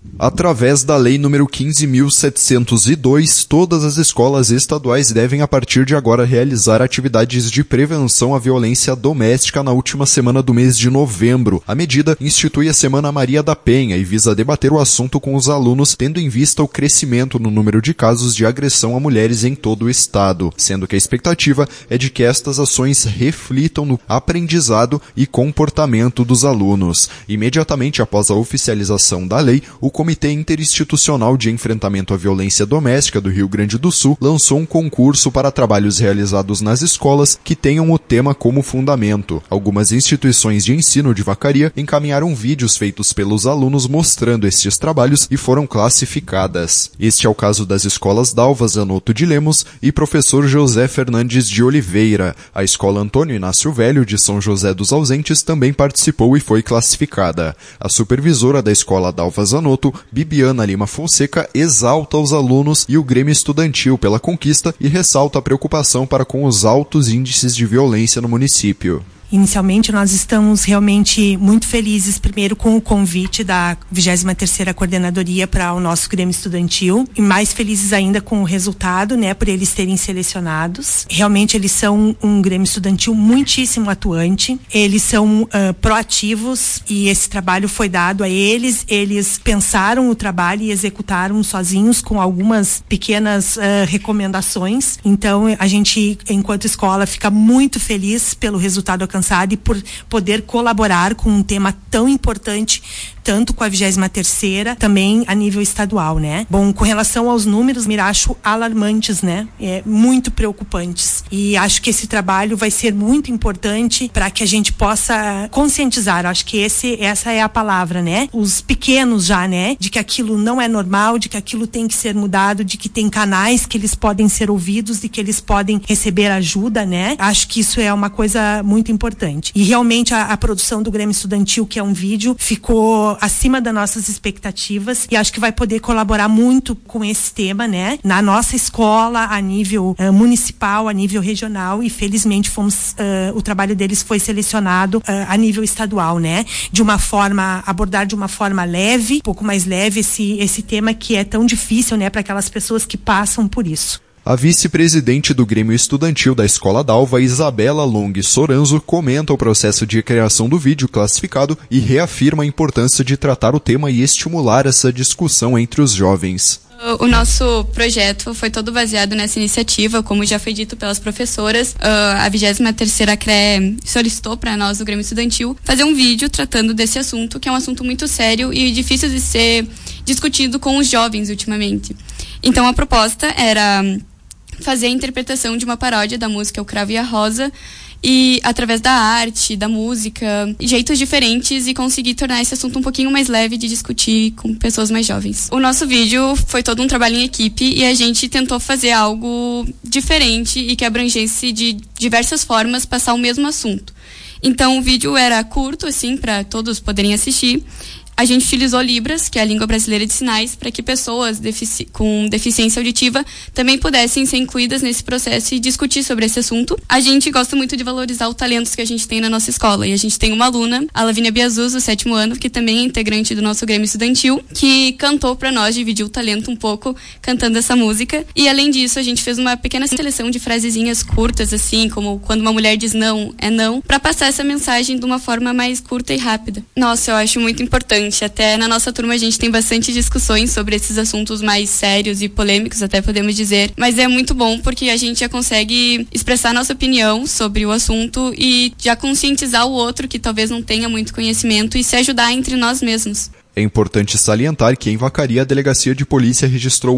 Através da Lei nº 15.702, todas as escolas estaduais devem, a partir de agora, realizar atividades de prevenção à violência doméstica na última semana do mês de novembro. A medida institui a Semana Maria da Penha e visa debater o assunto com os alunos, tendo em vista o crescimento no número de casos de agressão a mulheres em todo o estado, sendo que a expectativa é de que estas ações reflitam no aprendizado e comportamento dos alunos. Imediatamente após a oficialização da lei, o Comitê Interinstitucional de Enfrentamento à Violência Doméstica do Rio Grande do Sul lançou um concurso para trabalhos realizados nas escolas que tenham o tema como fundamento. Algumas instituições de ensino de Vacaria encaminharam vídeos feitos pelos alunos mostrando estes trabalhos e foram classificadas. Este é o caso das escolas Dalva Zanotto de Lemos e Professor José Fernandes de Oliveira. A escola Antônio Inácio Velho de São José dos Ausentes também participou e foi classificada. A supervisora da escola Dalva Zanotto, Bibiana Lima Fonseca, exalta os alunos e o Grêmio Estudantil pela conquista e ressalta a preocupação para com os altos índices de violência no município. Inicialmente, nós estamos realmente muito felizes, primeiro, com o convite da 23ª Coordenadoria para o nosso Grêmio Estudantil, e mais felizes ainda com o resultado, né, por eles terem selecionados. Realmente, eles são um Grêmio Estudantil muitíssimo atuante, eles são proativos e esse trabalho foi dado a eles pensaram o trabalho e executaram sozinhos com algumas pequenas recomendações. Então, a gente, enquanto escola, fica muito feliz pelo resultado alcançado e por poder colaborar com um tema tão importante, tanto com a 23ª, também a nível estadual, né? Bom, com relação aos números, me acho alarmantes, né? Muito preocupantes. E acho que esse trabalho vai ser muito importante para que a gente possa conscientizar. Acho que essa é a palavra, né? Os pequenos já, né? De que aquilo não é normal, de que aquilo tem que ser mudado, de que tem canais que eles podem ser ouvidos, de que eles podem receber ajuda, né? Acho que isso é uma coisa muito importante. E realmente a produção do Grêmio Estudantil, que é um vídeo, ficou acima das nossas expectativas e acho que vai poder colaborar muito com esse tema, né? Na nossa escola, a nível municipal, a nível regional, e felizmente o trabalho deles foi selecionado a nível estadual, né? Abordar de uma forma leve, um pouco mais leve esse tema que é tão difícil, né? Para aquelas pessoas que passam por isso. A vice-presidente do Grêmio Estudantil da Escola Dalva, Isabela Long Soranzo, comenta o processo de criação do vídeo classificado e reafirma a importância de tratar o tema e estimular essa discussão entre os jovens. O nosso projeto foi todo baseado nessa iniciativa, como já foi dito pelas professoras. A 23ª CRE solicitou para nós do Grêmio Estudantil fazer um vídeo tratando desse assunto, que é um assunto muito sério e difícil de ser discutido com os jovens ultimamente. Então a proposta era fazer a interpretação de uma paródia da música O Cravo e a Rosa, e através da arte, da música, jeitos diferentes, e conseguir tornar esse assunto um pouquinho mais leve de discutir com pessoas mais jovens. O nosso vídeo foi todo um trabalho em equipe e a gente tentou fazer algo diferente e que abrangesse de diversas formas passar o mesmo assunto. Então o vídeo era curto, assim, para todos poderem assistir. A gente utilizou Libras, que é a língua brasileira de sinais, para que pessoas com deficiência auditiva também pudessem ser incluídas nesse processo e discutir sobre esse assunto. A gente gosta muito de valorizar os talentos que a gente tem na nossa escola, e a gente tem uma aluna, a Lavínia Biazuz, do 7º ano, que também é integrante do nosso Grêmio Estudantil, que cantou para nós, dividiu o talento um pouco cantando essa música. E além disso, a gente fez uma pequena seleção de frasezinhas curtas, assim, como quando uma mulher diz não, é não, para passar essa mensagem de uma forma mais curta e rápida. Nossa, eu acho muito importante. Até na nossa turma a gente tem bastante discussões sobre esses assuntos mais sérios e polêmicos, até podemos dizer, mas é muito bom porque a gente já consegue expressar nossa opinião sobre o assunto e já conscientizar o outro que talvez não tenha muito conhecimento e se ajudar entre nós mesmos. É importante salientar que em Vacaria a Delegacia de Polícia registrou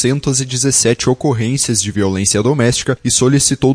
817 ocorrências de violência doméstica e solicitou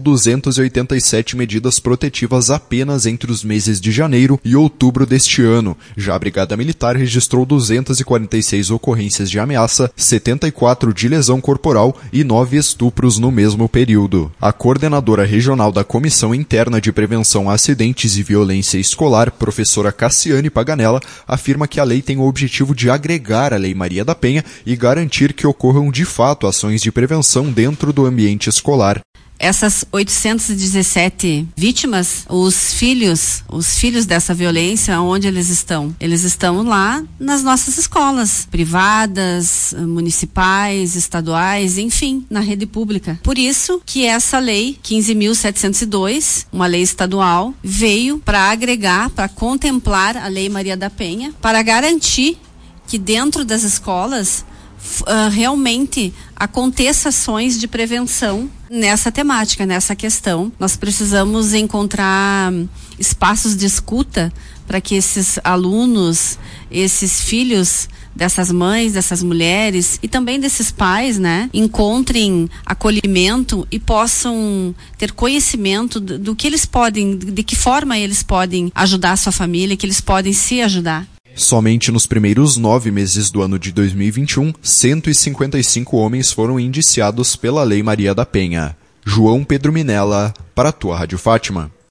287 medidas protetivas apenas entre os meses de janeiro e outubro deste ano. Já a Brigada Militar registrou 246 ocorrências de ameaça, 74 de lesão corporal e 9 estupros no mesmo período. A coordenadora regional da Comissão Interna de Prevenção a Acidentes e Violência Escolar, professora Cassiane Paganella, afirma que a lei tem o objetivo de agregar a Lei Maria da Penha e garantir que ocorram de fato ações de prevenção dentro do ambiente escolar. Essas 817 vítimas, os filhos dessa violência, onde eles estão? Eles estão lá nas nossas escolas, privadas, municipais, estaduais, enfim, na rede pública. Por isso que essa lei 15.702, uma lei estadual, veio para agregar, para contemplar a Lei Maria da Penha, para garantir que dentro das escolas realmente aconteça ações de prevenção nessa temática, nessa questão. Nós precisamos encontrar espaços de escuta para que esses alunos, esses filhos dessas mães, dessas mulheres e também desses pais, né, encontrem acolhimento e possam ter conhecimento do que eles podem, de que forma eles podem ajudar a sua família, que eles podem se ajudar. Somente nos primeiros 9 meses do ano de 2021, 155 homens foram indiciados pela Lei Maria da Penha. João Pedro Minella, para a tua Rádio Fátima.